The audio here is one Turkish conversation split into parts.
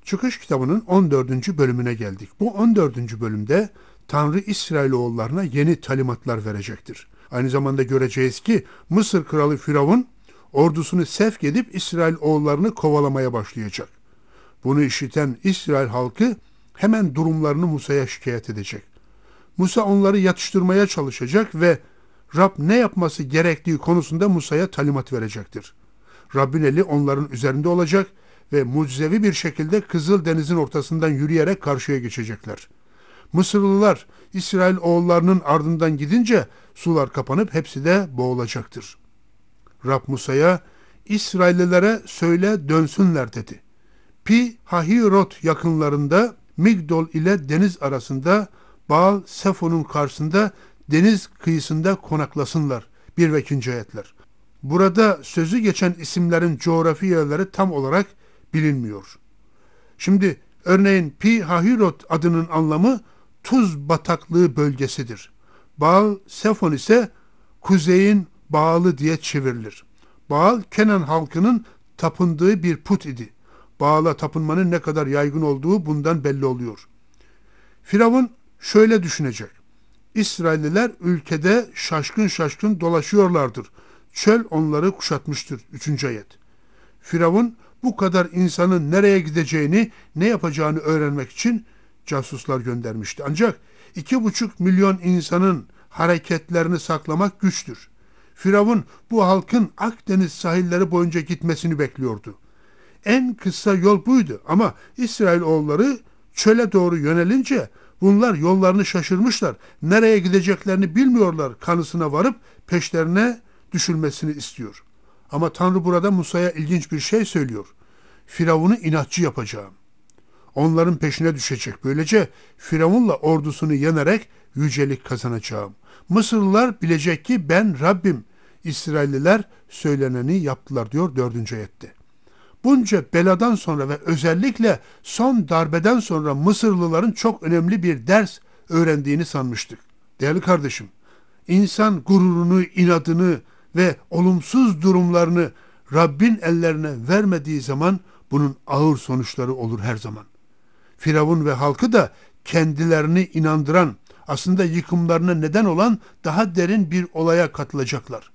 Çıkış kitabının 14. bölümüne geldik. Bu 14. bölümde Tanrı İsrailoğullarına yeni talimatlar verecektir. Aynı zamanda göreceğiz ki Mısır kralı Firavun ordusunu sevk edip İsrailoğullarını kovalamaya başlayacak. Bunu işiten İsrail halkı hemen durumlarını Musa'ya şikayet edecek. Musa onları yatıştırmaya çalışacak ve Rab ne yapması gerektiği konusunda Musa'ya talimat verecektir. Rabbin eli onların üzerinde olacak ve mucizevi bir şekilde Kızıl Deniz'in ortasından yürüyerek karşıya geçecekler. Mısırlılar İsrail oğullarının ardından gidince sular kapanıp hepsi de boğulacaktır. Rab Musa'ya İsraillilere söyle dönsünler dedi. Pi Hahirot yakınlarında Migdol ile deniz arasında Baal Sefon'un karşısında deniz kıyısında konaklasınlar. 1 ve 2. ayetler. Burada sözü geçen isimlerin coğrafi yerleri tam olarak bilinmiyor. Şimdi örneğin Pi Hahirot adının anlamı tuz bataklığı bölgesidir. Baal Sefon ise kuzeyin Baal'ı diye çevrilir. Baal Kenan halkının tapındığı bir put idi. Baal'a tapınmanın ne kadar yaygın olduğu bundan belli oluyor. Firavun şöyle düşünecek. İsrailliler ülkede şaşkın şaşkın dolaşıyorlardır. Çöl onları kuşatmıştır. 3. ayet. Firavun bu kadar insanın nereye gideceğini, ne yapacağını öğrenmek için casuslar göndermişti. Ancak 2,5 milyon insanın hareketlerini saklamak güçtür. Firavun bu halkın Akdeniz sahilleri boyunca gitmesini bekliyordu. En kısa yol buydu ama İsrailoğulları çöle doğru yönelince bunlar yollarını şaşırmışlar. Nereye gideceklerini bilmiyorlar kanısına varıp peşlerine düşülmesini istiyor. Ama Tanrı burada Musa'ya ilginç bir şey söylüyor. Firavun'u inatçı yapacağım. Onların peşine düşecek. Böylece Firavun'la ordusunu yenerek yücelik kazanacağım. Mısırlılar bilecek ki ben Rabbim. İsrailliler söyleneni yaptılar diyor 4. ayette. Bunca beladan sonra ve özellikle son darbeden sonra Mısırlıların çok önemli bir ders öğrendiğini sanmıştık. Değerli kardeşim, insan gururunu, inadını ve olumsuz durumlarını Rabbin ellerine vermediği zaman bunun ağır sonuçları olur her zaman. Firavun ve halkı da kendilerini inandıran, aslında yıkımlarına neden olan daha derin bir olaya katılacaklar.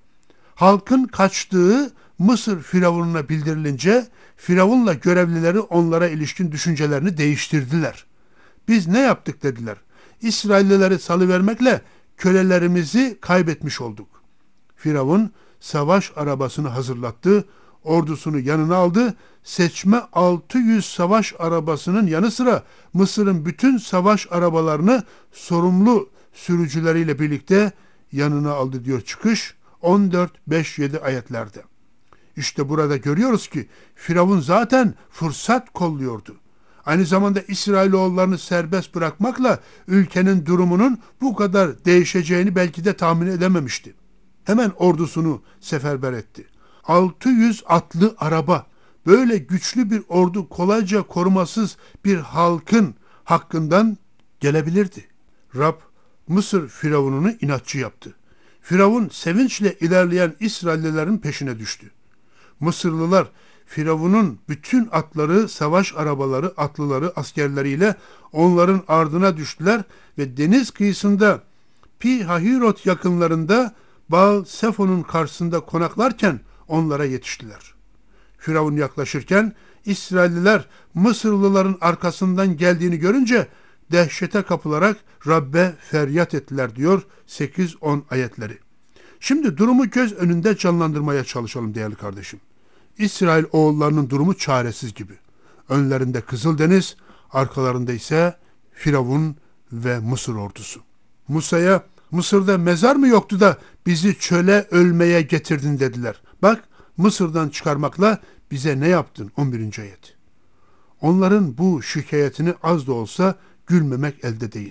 Halkın kaçtığı Mısır Firavun'una bildirilince Firavun'la görevlileri onlara ilişkin düşüncelerini değiştirdiler. Biz ne yaptık dediler. İsraillileri salıvermekle kölelerimizi kaybetmiş olduk. Firavun savaş arabasını hazırlattı, ordusunu yanına aldı, seçme 600 savaş arabasının yanı sıra Mısır'ın bütün savaş arabalarını sorumlu sürücüleriyle birlikte yanına aldı diyor Çıkış 14, 5, 7 ayetlerde. İşte burada görüyoruz ki Firavun zaten fırsat kolluyordu. Aynı zamanda İsrailoğullarını serbest bırakmakla ülkenin durumunun bu kadar değişeceğini belki de tahmin edememişti. Hemen ordusunu seferber etti. 600 atlı araba, böyle güçlü bir ordu kolayca korumasız bir halkın hakkından gelebilirdi. Rab Mısır Firavun'unu inatçı yaptı. Firavun sevinçle ilerleyen İsraillilerin peşine düştü. Mısırlılar Firavun'un bütün atları, savaş arabaları, atlıları, askerleriyle onların ardına düştüler ve deniz kıyısında Pi Hahirot yakınlarında Baal Sefon'un karşısında konaklarken onlara yetiştiler. Firavun yaklaşırken İsrailliler Mısırlıların arkasından geldiğini görünce dehşete kapılarak Rabbe feryat ettiler diyor 8-10 ayetleri. Şimdi durumu göz önünde canlandırmaya çalışalım değerli kardeşim. İsrail oğullarının durumu çaresiz gibi. Önlerinde Kızıldeniz, arkalarında ise Firavun ve Mısır ordusu. Musa'ya Mısır'da mezar mı yoktu da bizi çöle ölmeye getirdin dediler. Bak Mısır'dan çıkarmakla bize ne yaptın? 11. ayet. Onların bu şikayetini az da olsa gülmemek elde değil.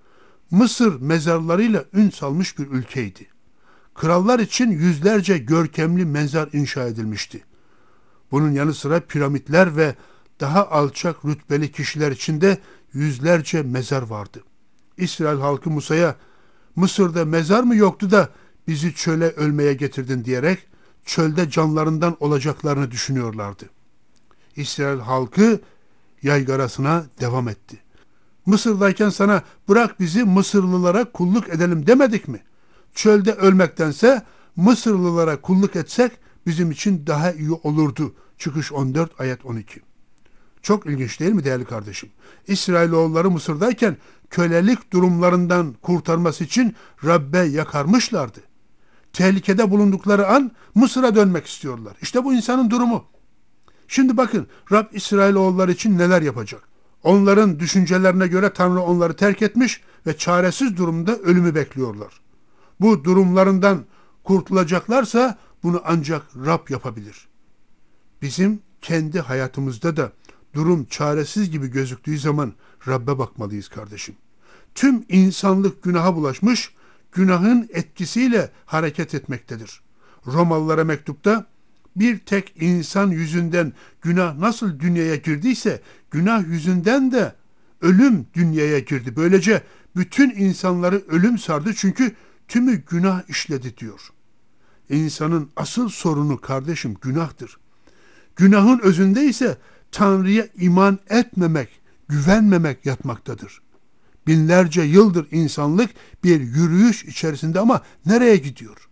Mısır mezarlarıyla ün salmış bir ülkeydi. Krallar için yüzlerce görkemli mezar inşa edilmişti. Bunun yanı sıra piramitler ve daha alçak rütbeli kişiler için de yüzlerce mezar vardı. İsrail halkı Musa'ya Mısır'da mezar mı yoktu da bizi çöle ölmeye getirdin diyerek çölde canlarından olacaklarını düşünüyorlardı. İsrail halkı yaygarasına devam etti. Mısır'dayken sana bırak bizi Mısırlılara kulluk edelim demedik mi? Çölde ölmektense Mısırlılara kulluk etsek bizim için daha iyi olurdu. Çıkış 14 ayet 12. Çok ilginç değil mi değerli kardeşim? İsrailoğulları Mısır'dayken kölelik durumlarından kurtarması için Rabbe yakarmışlardı. Tehlikede bulundukları an Mısır'a dönmek istiyorlar. İşte bu insanın durumu. Şimdi bakın Rab İsrailoğulları için neler yapacak? Onların düşüncelerine göre Tanrı onları terk etmiş ve çaresiz durumda ölümü bekliyorlar. Bu durumlarından kurtulacaklarsa bunu ancak Rab yapabilir. Bizim kendi hayatımızda da durum çaresiz gibi gözüktüğü zaman Rabbe bakmalıyız kardeşim. Tüm insanlık günaha bulaşmış, günahın etkisiyle hareket etmektedir. Romalılara mektupta bir tek insan yüzünden günah nasıl dünyaya girdiyse günah yüzünden de ölüm dünyaya girdi. Böylece bütün insanları ölüm sardı çünkü tümü günah işledi diyor. İnsanın asıl sorunu kardeşim günahtır. Günahın özünde ise Tanrı'ya iman etmemek, güvenmemek yatmaktadır. Binlerce yıldır insanlık bir yürüyüş içerisinde ama nereye gidiyor?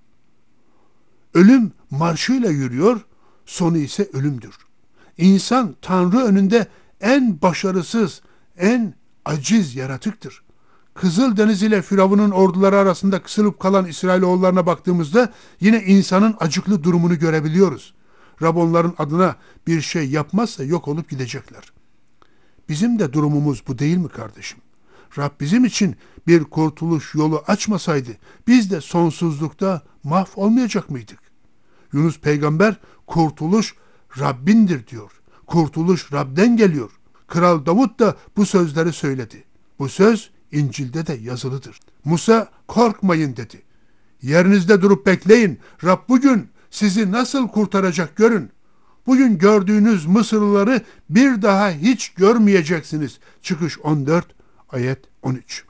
Ölüm marşıyla yürüyor, sonu ise ölümdür. İnsan Tanrı önünde en başarısız, en aciz yaratıktır. Kızıldeniz ile Firavun'un orduları arasında kısılıp kalan İsrailoğullarına baktığımızda yine insanın acıklı durumunu görebiliyoruz. Rab onların adına bir şey yapmazsa yok olup gidecekler. Bizim de durumumuz bu değil mi kardeşim? Rab bizim için bir kurtuluş yolu açmasaydı biz de sonsuzlukta mahvolmayacak mıydık? Yunus peygamber kurtuluş Rabbindir diyor. Kurtuluş Rab'den geliyor. Kral Davut da bu sözleri söyledi. Bu söz İncil'de de yazılıdır. Musa korkmayın dedi. Yerinizde durup bekleyin. Rab bugün sizi nasıl kurtaracak görün. Bugün gördüğünüz Mısırlıları bir daha hiç görmeyeceksiniz. Çıkış 14 ayet 13.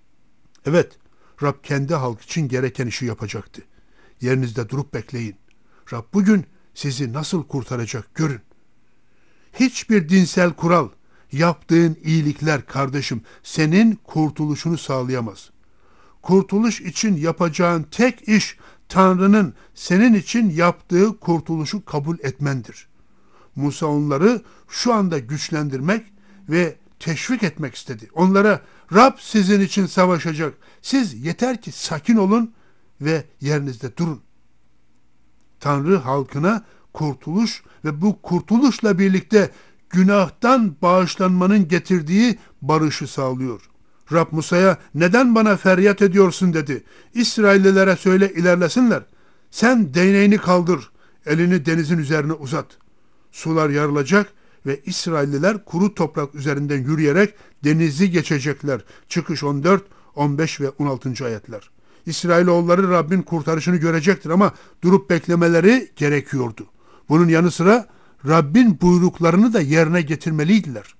Evet, Rab kendi halk için gereken işi yapacaktı. Yerinizde durup bekleyin. Rab bugün sizi nasıl kurtaracak görün. Hiçbir dinsel kural, yaptığın iyilikler kardeşim senin kurtuluşunu sağlayamaz. Kurtuluş için yapacağın tek iş Tanrı'nın senin için yaptığı kurtuluşu kabul etmendir. Musa onları şu anda güçlendirmek ve teşvik etmek istedi. Onlara Rab sizin için savaşacak. Siz yeter ki sakin olun ve yerinizde durun. Tanrı halkına kurtuluş ve bu kurtuluşla birlikte günahtan bağışlanmanın getirdiği barışı sağlıyor. Rab Musa'ya neden bana feryat ediyorsun dedi. İsraillilere söyle ilerlesinler. Sen değneğini kaldır, elini denizin üzerine uzat. Sular yarılacak ve İsrailliler kuru toprak üzerinden yürüyerek denizi geçecekler. Çıkış 14, 15 ve 16. ayetler. İsrailoğulları Rabbin kurtarışını görecektir ama durup beklemeleri gerekiyordu. Bunun yanı sıra Rabbin buyruklarını da yerine getirmeliydiler.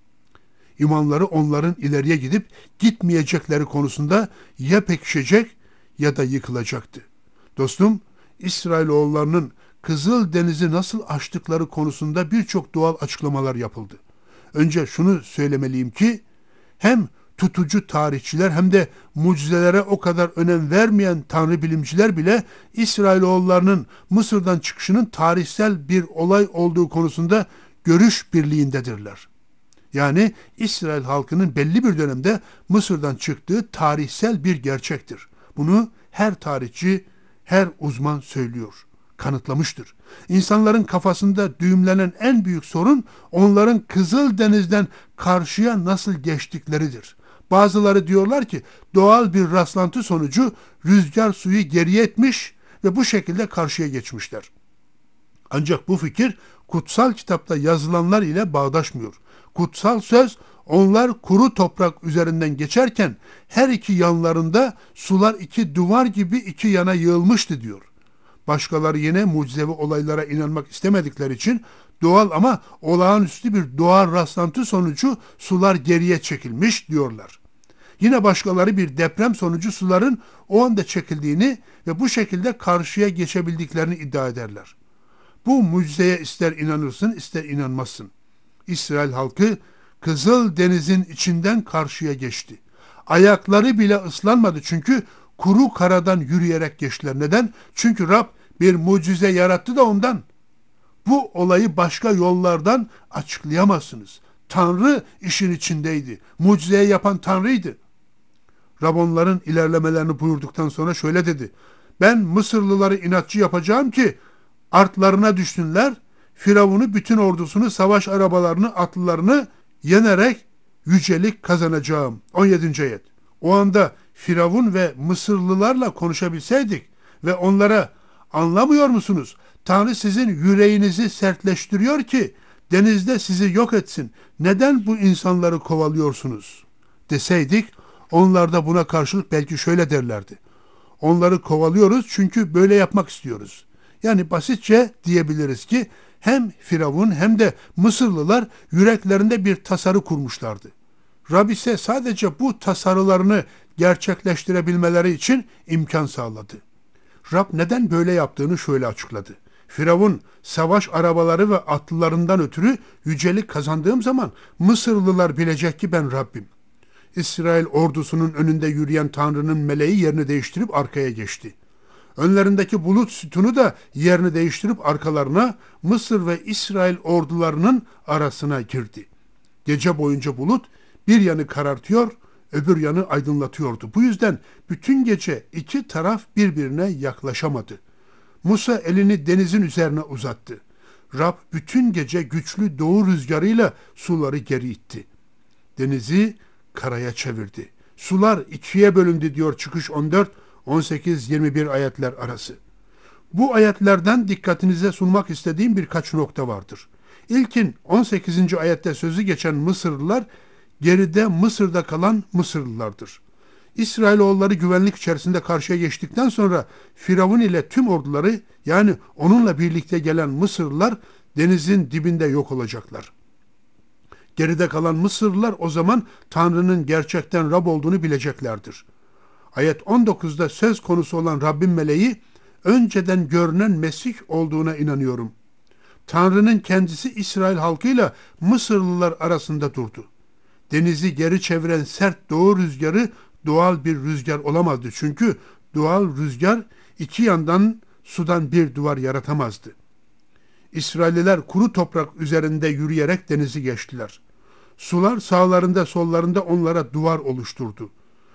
İmanları onların ileriye gidip gitmeyecekleri konusunda ya pekişecek ya da yıkılacaktı. Dostum, İsrailoğullarının Kızıldeniz'i nasıl aştıkları konusunda birçok doğal açıklamalar yapıldı. Önce şunu söylemeliyim ki hem tutucu tarihçiler hem de mucizelere o kadar önem vermeyen tanrı bilimciler bile İsrailoğullarının Mısır'dan çıkışının tarihsel bir olay olduğu konusunda görüş birliğindedirler. Yani İsrail halkının belli bir dönemde Mısır'dan çıktığı tarihsel bir gerçektir. Bunu her tarihçi, her uzman söylüyor, kanıtlamıştır. İnsanların kafasında düğümlenen en büyük sorun onların Kızıldeniz'den karşıya nasıl geçtikleridir. Bazıları diyorlar ki doğal bir rastlantı sonucu rüzgar suyu geriye etmiş ve bu şekilde karşıya geçmişler. Ancak bu fikir kutsal kitapta yazılanlar ile bağdaşmıyor. Kutsal söz onlar kuru toprak üzerinden geçerken her iki yanlarında sular iki duvar gibi iki yana yığılmıştı diyor. Başkaları yine mucizevi olaylara inanmak istemedikleri için doğal ama olağanüstü bir doğal rastlantı sonucu sular geriye çekilmiş diyorlar. Yine başkaları bir deprem sonucu suların o anda çekildiğini ve bu şekilde karşıya geçebildiklerini iddia ederler. Bu mucizeye ister inanırsın ister inanmazsın. İsrail halkı Kızıl Deniz'in içinden karşıya geçti. Ayakları bile ıslanmadı çünkü kuru karadan yürüyerek geçtiler. Neden? Çünkü Rab bir mucize yarattı da ondan. Bu olayı başka yollardan açıklayamazsınız. Tanrı işin içindeydi. Mucizeyi yapan Tanrı'ydı. Rab onların ilerlemelerini buyurduktan sonra şöyle dedi. Ben Mısırlıları inatçı yapacağım ki artlarına düşsünler. Firavun'u, bütün ordusunu, savaş arabalarını, atlılarını yenerek yücelik kazanacağım. 17. ayet. O anda Firavun ve Mısırlılarla konuşabilseydik ve onlara anlamıyor musunuz? Tanrı sizin yüreğinizi sertleştiriyor ki denizde sizi yok etsin. Neden bu insanları kovalıyorsunuz? Deseydik onlar da buna karşılık belki şöyle derlerdi. Onları kovalıyoruz çünkü böyle yapmak istiyoruz. Yani basitçe diyebiliriz ki hem Firavun hem de Mısırlılar yüreklerinde bir tasarı kurmuşlardı. Rab ise sadece bu tasarılarını gerçekleştirebilmeleri için imkan sağladı. Rab neden böyle yaptığını şöyle açıkladı. Firavun savaş arabaları ve atlılarından ötürü yücelik kazandığım zaman Mısırlılar bilecek ki ben Rabbim. İsrail ordusunun önünde yürüyen Tanrı'nın meleği yerini değiştirip arkaya geçti. Önlerindeki bulut sütunu da yerini değiştirip arkalarına Mısır ve İsrail ordularının arasına girdi. Gece boyunca bulut bir yanı karartıyor, öbür yanı aydınlatıyordu. Bu yüzden bütün gece iki taraf birbirine yaklaşamadı. Musa elini denizin üzerine uzattı. Rab bütün gece güçlü doğu rüzgarıyla suları geri itti. Denizi karaya çevirdi. Sular ikiye bölündü diyor Çıkış 14, 18-21 ayetler arası. Bu ayetlerden dikkatinize sunmak istediğim birkaç nokta vardır. İlkin 18. ayette sözü geçen Mısırlılar, geride Mısır'da kalan Mısırlılardır. İsrailoğulları güvenlik içerisinde karşıya geçtikten sonra Firavun ile tüm orduları, yani onunla birlikte gelen Mısırlılar denizin dibinde yok olacaklar. Geride kalan Mısırlılar o zaman Tanrı'nın gerçekten Rab olduğunu bileceklerdir. Ayet 19'da söz konusu olan Rabbin meleği, önceden görünen Mesih olduğuna inanıyorum. Tanrı'nın kendisi İsrail halkıyla Mısırlılar arasında durdu. Denizi geri çeviren sert doğu rüzgarı doğal bir rüzgar olamazdı. Çünkü doğal rüzgar iki yandan sudan bir duvar yaratamazdı. İsrailliler kuru toprak üzerinde yürüyerek denizi geçtiler. Sular sağlarında sollarında onlara duvar oluşturdu.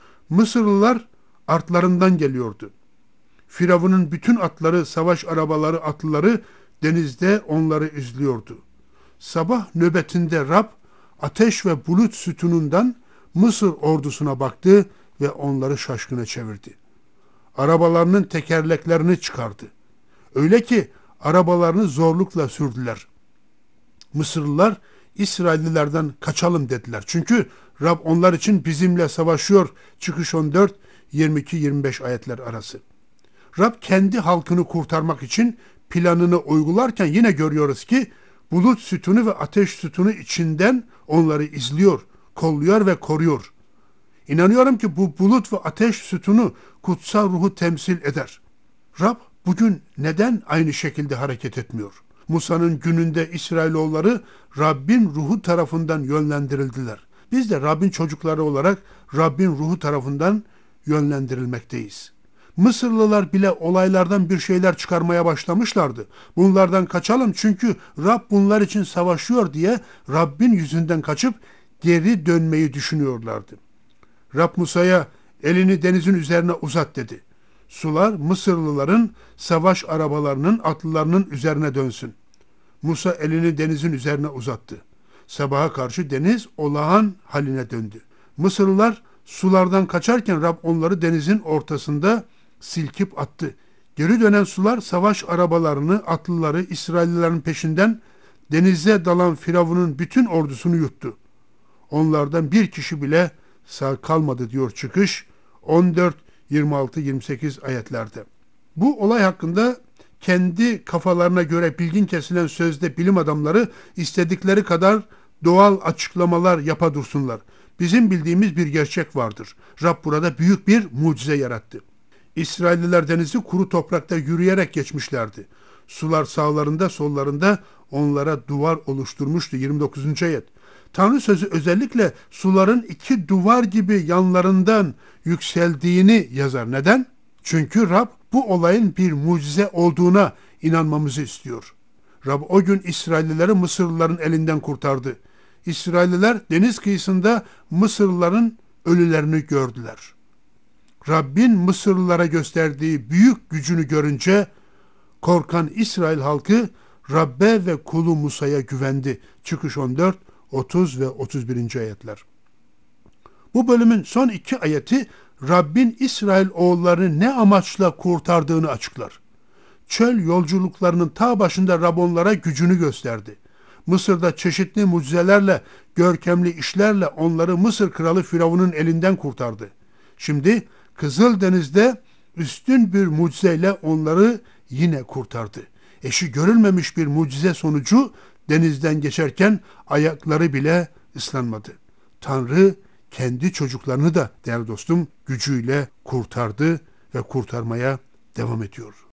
Mısırlılar artlarından geliyordu. Firavun'un bütün atları, savaş arabaları, atlıları denizde onları izliyordu. Sabah nöbetinde Rab ateş ve bulut sütunundan Mısır ordusuna baktı ve onları şaşkına çevirdi. Arabalarının tekerleklerini çıkardı. Öyle ki arabalarını zorlukla sürdüler. Mısırlılar İsraillilerden kaçalım dediler. Çünkü Rab onlar için bizimle savaşıyor. Çıkış 14, 22-25 ayetler arası. Rab kendi halkını kurtarmak için planını uygularken yine görüyoruz ki bulut sütunu ve ateş sütunu içinden onları izliyor, kolluyor ve koruyor. İnanıyorum ki bu bulut ve ateş sütunu kutsal ruhu temsil eder. Rab bugün neden aynı şekilde hareket etmiyor? Musa'nın gününde İsrailoğulları Rabbin ruhu tarafından yönlendirildiler. Biz de Rabbin çocukları olarak Rabbin ruhu tarafından yönlendirilmekteyiz. Mısırlılar bile olaylardan bir şeyler çıkarmaya başlamışlardı. Bunlardan kaçalım çünkü Rab bunlar için savaşıyor diye Rabbin yüzünden kaçıp geri dönmeyi düşünüyorlardı. Rab Musa'ya elini denizin üzerine uzat dedi. Sular Mısırlıların savaş arabalarının, atlılarının üzerine dönsün. Musa elini denizin üzerine uzattı. Sabaha karşı deniz olağan haline döndü. Mısırlılar sulardan kaçarken Rab onları denizin ortasında silkip attı. Geri dönen sular savaş arabalarını, atlıları İsraillilerin peşinden denize dalan Firavun'un bütün ordusunu yuttu. Onlardan bir kişi bile sağ kalmadı diyor Çıkış 14, 26-28 ayetlerde. Bu olay hakkında kendi kafalarına göre bilgin kesilen sözde bilim adamları istedikleri kadar doğal açıklamalar yapa dursunlar. Bizim bildiğimiz bir gerçek vardır. Rab burada büyük bir mucize yarattı. İsrailliler denizi kuru toprakta yürüyerek geçmişlerdi. Sular sağlarında sollarında onlara duvar oluşturmuştu. 29. ayet. Tanrı sözü özellikle suların iki duvar gibi yanlarından yükseldiğini yazar. Neden? Çünkü Rab bu olayın bir mucize olduğuna inanmamızı istiyor. Rab o gün İsraillileri Mısırlıların elinden kurtardı. İsrailliler deniz kıyısında Mısırlıların ölülerini gördüler. Rabbin Mısırlılara gösterdiği büyük gücünü görünce korkan İsrail halkı Rabbe ve kulu Musa'ya güvendi. Çıkış 14, 30 ve 31. ayetler. Bu bölümün son iki ayeti Rabbin İsrail oğullarını ne amaçla kurtardığını açıklar. Çöl yolculuklarının ta başında Rab onlara gücünü gösterdi. Mısır'da çeşitli mucizelerle, görkemli işlerle onları Mısır kralı Firavun'un elinden kurtardı. Şimdi Kızıldeniz'de üstün bir mucizeyle onları yine kurtardı. Eşi görülmemiş bir mucize sonucu denizden geçerken ayakları bile ıslanmadı. Tanrı kendi çocuklarını da değerli dostum gücüyle kurtardı ve kurtarmaya devam ediyor.